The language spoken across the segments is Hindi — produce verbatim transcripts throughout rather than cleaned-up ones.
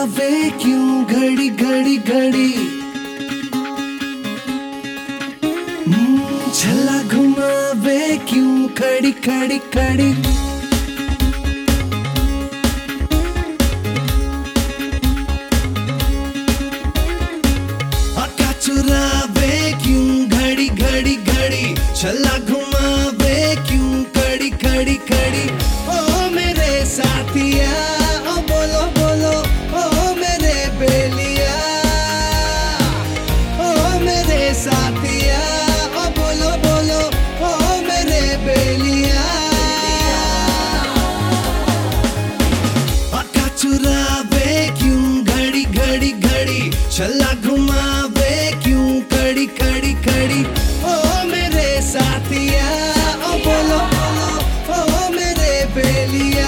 चुरावे क्यों घड़ी घड़ी घड़ी, छला घुमावे क्यों खड़ी खड़ी खड़ी। आका चुरावे क्यों घड़ी घड़ी घड़ी, छला घुमावे क्यों खड़ी खड़ी खड़ी। ओ मेरे साथिया ओ बोलो बोलो, ओ मेरे बेलिया, ओ मेरे साथिया ओ बोलो बोलो, ओ मेरे बेलिया। आका चुरावे क्यों घड़ी घड़ी घड़ी, छला घुमावे क्यों खड़ी खड़ी खड़ी। ओ मेरे साथिया ओ बोलो बोलो, ओ मेरे बेलिया,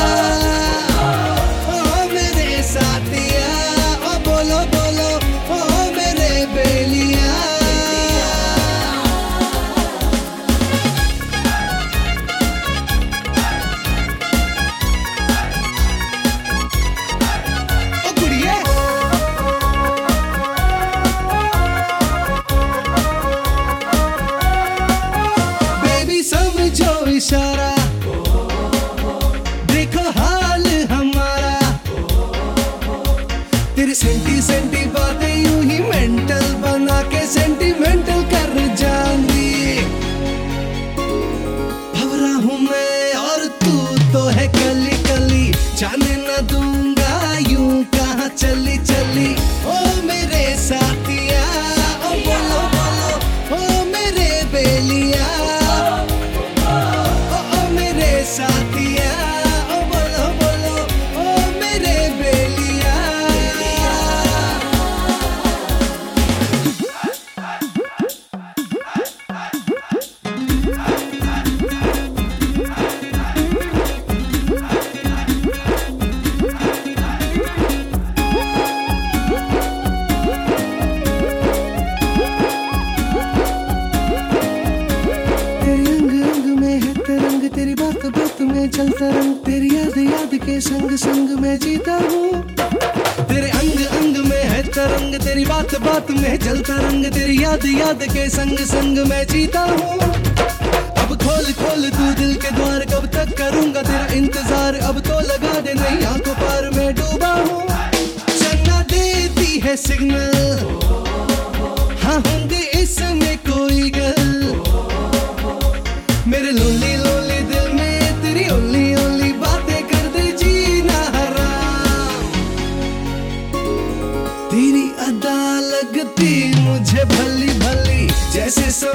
ओ मेरे साथिया ओ बोलो बोलो, ओ मेरे बेलिया। ओ कुड़िए बेबी समझो इशारा, देखो हाल हमारा। तेरी सेंटी सेंटी बातें यूं ही मेंटल बना के सेंटिमेंटल कर जाऊंगी। भंवरा हूँ मैं और तू तो है कली कली, जाने न दूंगा यूं कहाँ चली चली। ओ मेरे साथिया ओ बोलो बोलो, ओ मेरे बेलिया, ओ ओ मेरे साथिया ओ बोलो बोलो, ओ मेरे बेलिया। तेरी अंग अंग में है तरंग, तेरी बात बात में चलता रंग, तेरी याद याद के संग संग मैं जीता हूँ। तेरे अंग अंग में है तरंग, तेरी बात बात में चलता रंग, तेरी याद याद के संग संग मैं जीता हूँ। अब खोल खोल तू दिल के द्वार, कब तक करूंगा तेरा इंतजार। अब तो लगा दे नई आंखों पार मैं डूबा हूँ। चन्ना देती है सिग्नल, हाँ होंगे इसमें कोई गल। मेरे लोली लोली दिल में तेरी ओली ओली बातें कर दे जीना हराम। तेरी अदा लगती मुझे भली भली, जैसे सो